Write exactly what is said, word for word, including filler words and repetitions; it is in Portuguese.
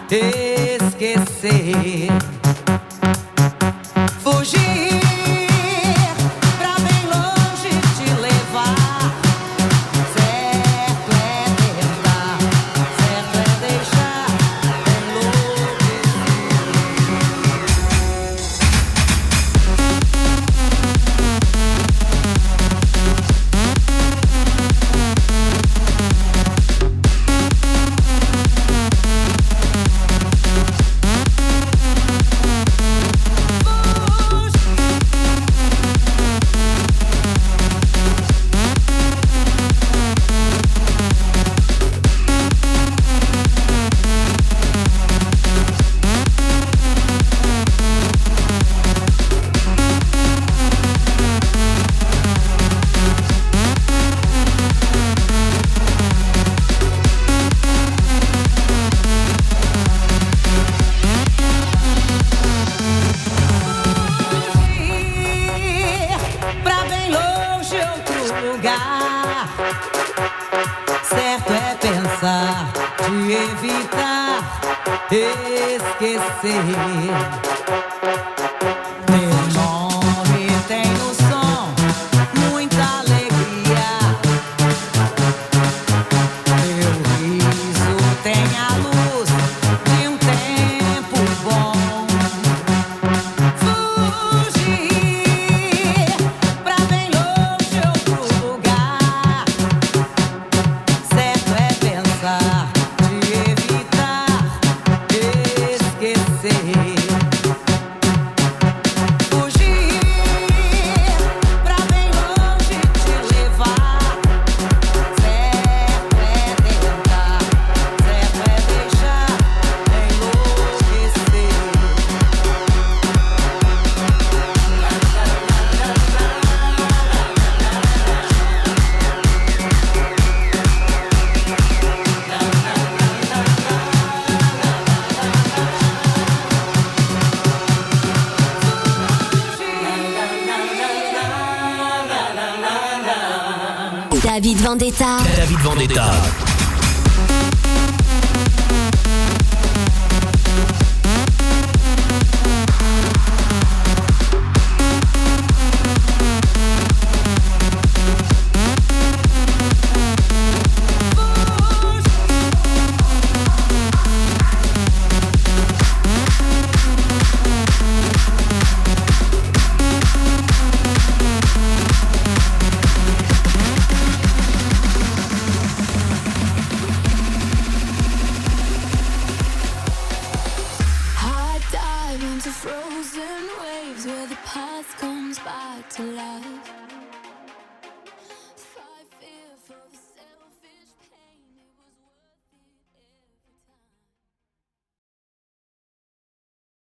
esquecer. Fugir pra bem longe te levar. Certo é tentar, certo é deixar certo é pensar, de evitar, esquecer. Meu nome tem no som muita alegria. Meu riso tem a luz de um tempo bom. Fugir pra bem longe outro lugar. Certo é pensar, de evitar, esquecer. Fugir pra bem longe te levar. Certo é tentar, certo é deixar enlouquecer. David Vendetta. David Vendetta. Into frozen waves where the past comes back to life.